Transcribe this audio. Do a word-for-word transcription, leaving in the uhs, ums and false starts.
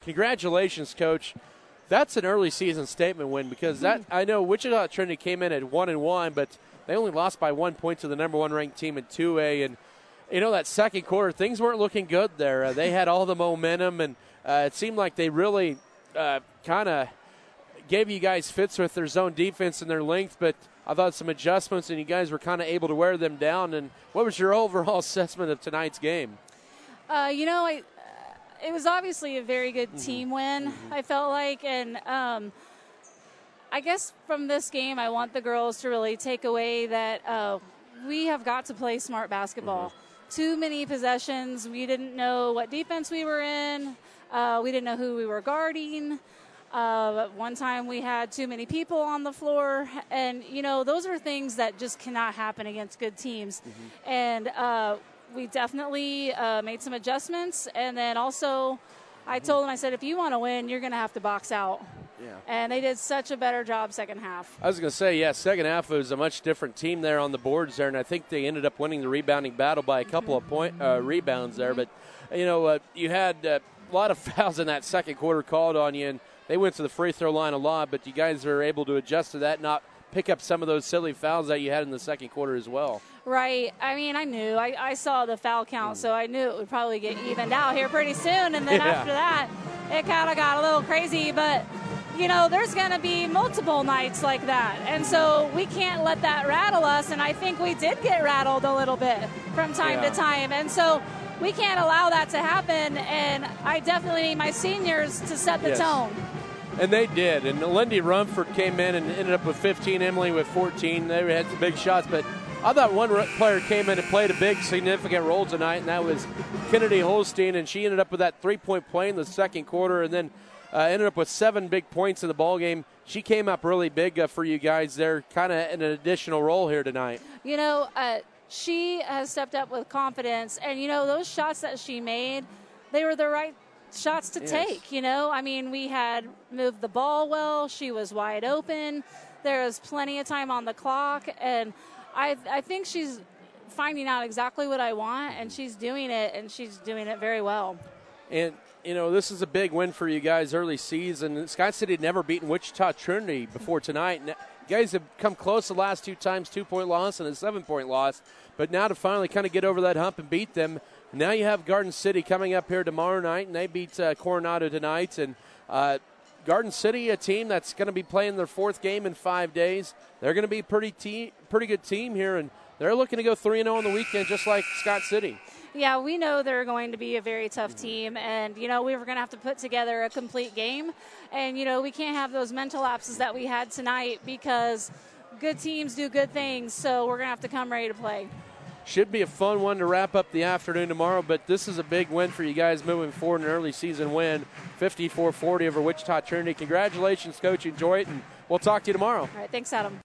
congratulations, Coach. That's an early season statement win because that I know Wichita Trinity came in at one and one, but they only lost by one point to the number one ranked team in two A. And you know that second quarter, things weren't looking good there. Uh, they had all the momentum, and uh, it seemed like they really uh, kind of gave you guys fits with their zone defense and their length. But I thought some adjustments, and you guys were kind of able to wear them down. And what was your overall assessment of tonight's game? Uh, you know, I. It was obviously a very good team win, mm-hmm. I felt like. And um, I guess from this game, I want the girls to really take away that uh, we have got to play smart basketball. Mm-hmm. Too many possessions. We didn't know what defense we were in. Uh, we didn't know who we were guarding. Uh, one time we had too many people on the floor. And, you know, those are things that just cannot happen against good teams. Mm-hmm. And uh we definitely uh, made some adjustments. And then also I told them, I said, if you want to win, you're going to have to box out. Yeah. And they did such a better job second half. I was going to say, yeah, second half was a much different team there on the boards there, and I think they ended up winning the rebounding battle by a couple of point uh, rebounds there. But, you know, uh, you had uh, a lot of fouls in that second quarter called on you, and they went to the free throw line a lot, but you guys are able to adjust to that, not pick up some of those silly fouls that you had in the second quarter as well. Right. I mean, I knew. I, I saw the foul count, so I knew it would probably get evened out here pretty soon. And then yeah. after that, it kind of got a little crazy. But, you know, there's going to be multiple nights like that. And so we can't let that rattle us. And I think we did get rattled a little bit from time yeah. to time. And so we can't allow that to happen. And I definitely need my seniors to set the yes. tone. And they did. And Lindy Rumford came in and ended up with fifteen, Emily with fourteen. They had some big shots. But I thought one player came in and played a big, significant role tonight, and that was Kennedy Holstein. And she ended up with that three-point play in the second quarter and then uh, ended up with seven big points in the ballgame. She came up really big uh, for you guys there, kind of in an additional role here tonight. You know, uh, she has stepped up with confidence. And, you know, those shots that she made, they were the right shots to yes. take, you know. I mean, we had moved the ball well. She was wide open. There was plenty of time on the clock. And I, I think she's finding out exactly what I want, and she's doing it, and she's doing it very well. And, you know, this is a big win for you guys early season. Scott City had never beaten Wichita Trinity before tonight. And you guys have come close the last two times, two-point loss and a seven-point loss. But now to finally kind of get over that hump and beat them, now you have Garden City coming up here tomorrow night, and they beat uh, Coronado tonight. And uh, Garden City, a team that's going to be playing their fourth game in five days. They're going to be a pretty, te- pretty good team here, and they're looking to go three and oh on the weekend, just like Scott City. Yeah, we know they're going to be a very tough team, and, you know, we were going to have to put together a complete game. And, you know, we can't have those mental lapses that we had tonight because good teams do good things, so we're going to have to come ready to play. Should be a fun one to wrap up the afternoon tomorrow, but this is a big win for you guys moving forward, an early season win, fifty-four forty over Wichita Trinity. Congratulations, Coach. Enjoy it, and we'll talk to you tomorrow. All right, thanks, Adam.